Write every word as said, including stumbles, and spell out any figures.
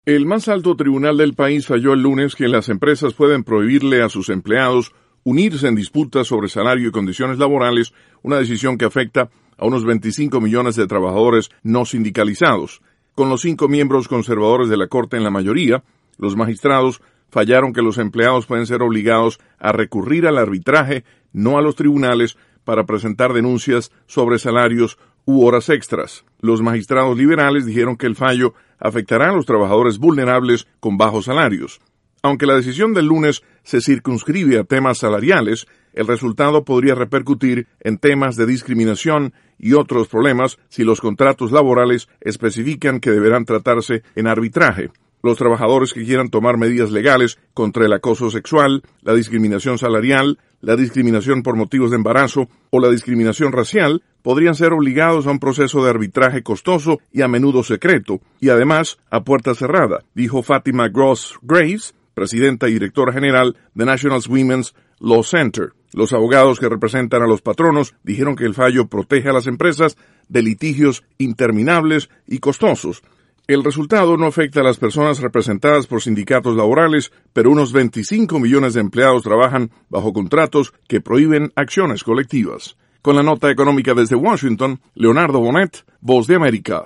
El más alto tribunal del país falló el lunes que las empresas pueden prohibirle a sus empleados unirse en disputas sobre salario y condiciones laborales, una decisión que afecta a unos veinticinco millones de trabajadores no sindicalizados. Con los cinco miembros conservadores de la Corte en la mayoría, los magistrados fallaron que los empleados pueden ser obligados a recurrir al arbitraje, no a los tribunales, para presentar denuncias sobre salarios u horas extras. Los magistrados liberales dijeron que el fallo afectará a los trabajadores vulnerables con bajos salarios. Aunque la decisión del lunes se circunscribe a temas salariales, el resultado podría repercutir en temas de discriminación y otros problemas si los contratos laborales especifican que deberán tratarse en arbitraje. Los trabajadores que quieran tomar medidas legales contra el acoso sexual, la discriminación salarial, la discriminación por motivos de embarazo o la discriminación racial podrían ser obligados a un proceso de arbitraje costoso y a menudo secreto, y además a puerta cerrada, dijo Fatima Gross Graves, presidenta y directora general de National Women's Law Center. Los abogados que representan a los patronos dijeron que el fallo protege a las empresas de litigios interminables y costosos. El resultado no afecta a las personas representadas por sindicatos laborales, pero unos veinticinco millones de empleados trabajan bajo contratos que prohíben acciones colectivas. Con la nota económica desde Washington, Leonardo Bonet, Voz de América.